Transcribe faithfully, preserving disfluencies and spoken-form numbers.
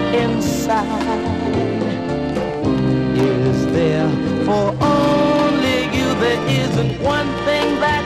inside is there for only you. There isn't one thing that